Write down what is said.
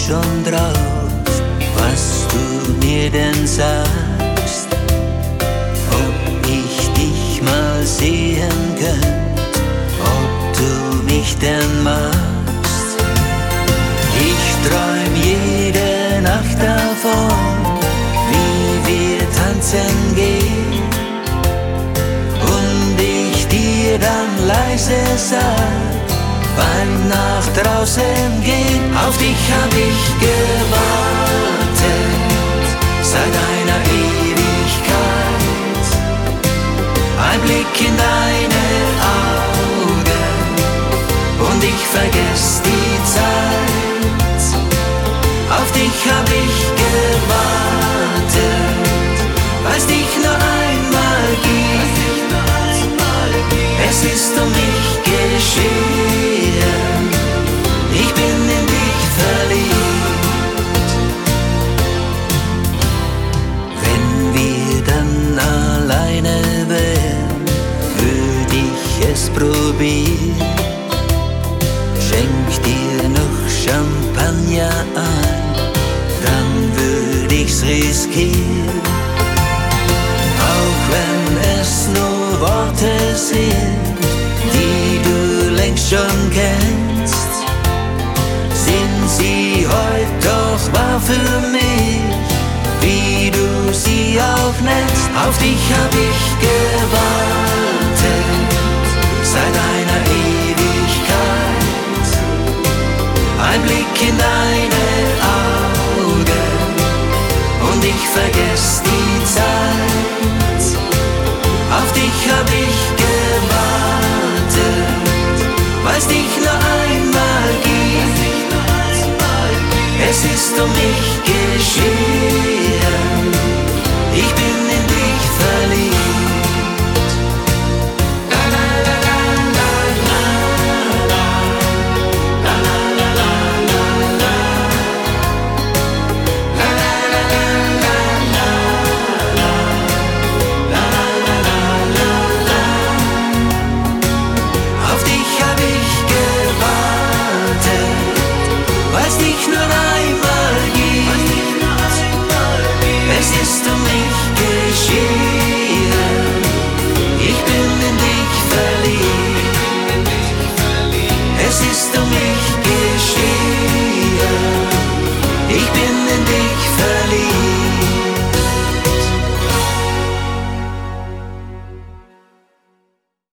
schon drauf, was du mir denn sagst, ob ich dich mal sehen könnt, ob du mich denn magst. Ich träum jede Nacht davon, wie wir tanzen gehen und ich dir dann leise sag, beim nach draußen gehen. Auf dich hab ich gewartet, seit einer Ewigkeit. Ein Blick in deine Augen und ich vergess die Zeit. Auf dich hab ich gewartet, weil's dich nur einmal gibt. Es ist um mich geschehen, ich bin in dich verliebt. Wenn wir dann alleine wären, würd ich es probieren. Schenk dir noch Champagner ein, dann würd ich's riskieren. Auch wenn es nur Worte sind, die du längst schon kennst, sind sie heut doch wahr für mich, wie du sie auch nennst. Auf dich hab ich